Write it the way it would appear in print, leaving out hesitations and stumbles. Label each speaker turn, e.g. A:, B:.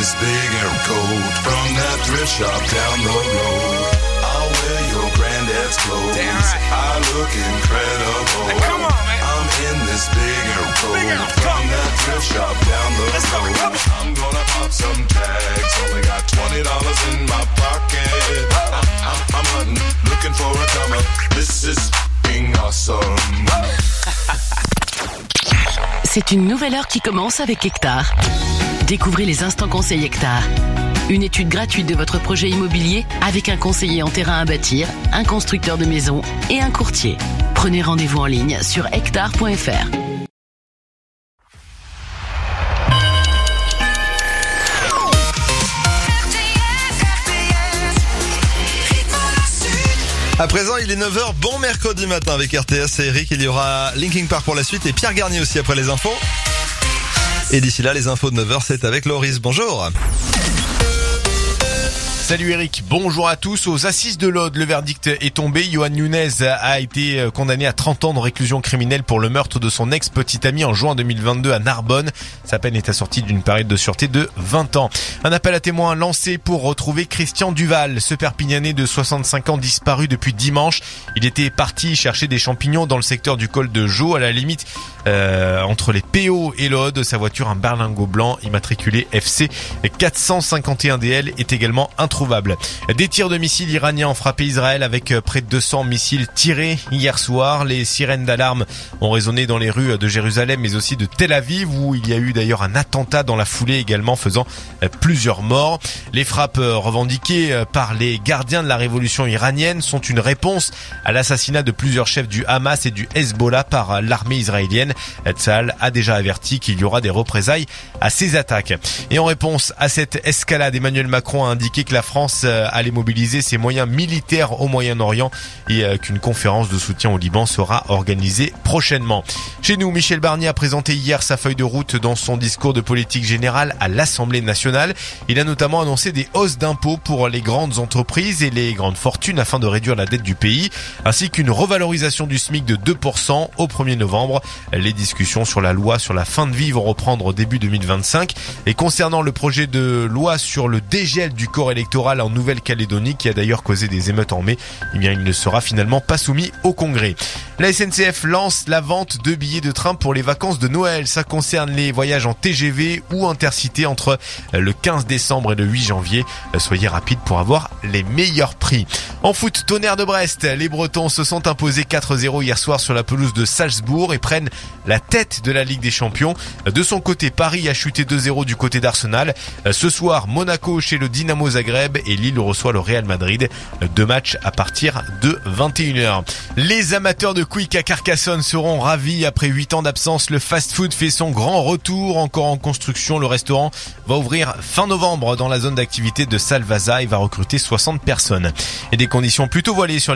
A: this big aircoat from that thrift shop down the road. I'll wear your granddad's clothes. Damn right. I look incredible.
B: Hey, come on, man.
A: I'm in this big aircoat from that thrift shop down the road. I'm gonna pop some tags. Only got $20 in my pocket. I'm hunting, looking for a comer. This is f***ing awesome.
C: C'est une nouvelle heure qui commence avec Hectare. Découvrez les instants conseils Hectare. Une étude gratuite de votre projet immobilier avec un conseiller en terrain à bâtir, un constructeur de maisons et un courtier. Prenez rendez-vous en ligne sur hectare.fr.
D: À présent, il est 9h, bon mercredi matin avec RTS et Eric. Il y aura Linkin Park pour la suite et Pierre Garnier aussi après les infos. Et d'ici là, les infos de 9h, c'est avec Loris. Bonjour.
E: Salut Eric, bonjour à tous. Aux assises de l'Aude, le verdict est tombé. Yohann Nunez a été condamné à 30 ans de réclusion criminelle pour le meurtre de son ex-petite amie en juin 2022 à Narbonne. Sa peine est assortie d'une période de sûreté de 20 ans. Un appel à témoins lancé pour retrouver Christian Duval, ce Perpignanais de 65 ans disparu depuis dimanche. Il était parti chercher des champignons dans le secteur du col de Jaux, à la limite entre les PO et l'Aude. Sa voiture, un berlingot blanc immatriculé FC 451DL, est également introuvable. Des tirs de missiles iraniens ont frappé Israël avec près de 200 missiles tirés hier soir. Les sirènes d'alarme ont résonné dans les rues de Jérusalem mais aussi de Tel Aviv, où il y a eu d'ailleurs un attentat dans la foulée également, faisant plusieurs morts. Les frappes revendiquées par les gardiens de la révolution iranienne sont une réponse à l'assassinat de plusieurs chefs du Hamas et du Hezbollah par l'armée israélienne. Tsahal a déjà averti qu'il y aura des représailles à ces attaques. Et en réponse à cette escalade, Emmanuel Macron a indiqué que la France allait mobiliser ses moyens militaires au Moyen-Orient et qu'une conférence de soutien au Liban sera organisée prochainement. Chez nous, Michel Barnier a présenté hier sa feuille de route dans son discours de politique générale à l'Assemblée nationale. Il a notamment annoncé des hausses d'impôts pour les grandes entreprises et les grandes fortunes afin de réduire la dette du pays, ainsi qu'une revalorisation du SMIC de 2% au 1er novembre. Les discussions sur la loi sur la fin de vie vont reprendre début 2025. Et concernant le projet de loi sur le dégel du corps électoral en Nouvelle-Calédonie, qui a d'ailleurs causé des émeutes en mai, eh bien il ne sera finalement pas soumis au Congrès. La SNCF lance la vente de billets de train pour les vacances de Noël. Ça concerne les voyages en TGV ou Intercité entre le 15 décembre et le 8 janvier. Soyez rapides pour avoir les meilleurs prix. En foot, Tonnerre de Brest, les Bretons se sont imposés 4-0 hier soir sur la pelouse de Salzbourg et prennent la tête de la Ligue des Champions. De son côté, Paris a chuté 2-0 du côté d'Arsenal. Ce soir, Monaco chez le Dynamo Zagreb et Lille reçoit le Real Madrid. 2 matchs à partir de 21h. Les amateurs de Quick à Carcassonne seront ravis. Après 8 ans d'absence, le fast-food fait son grand retour. Encore en construction, le restaurant va ouvrir fin novembre dans la zone d'activité de Salvaza et va recruter 60 personnes. Et des conditions plutôt voilées sur le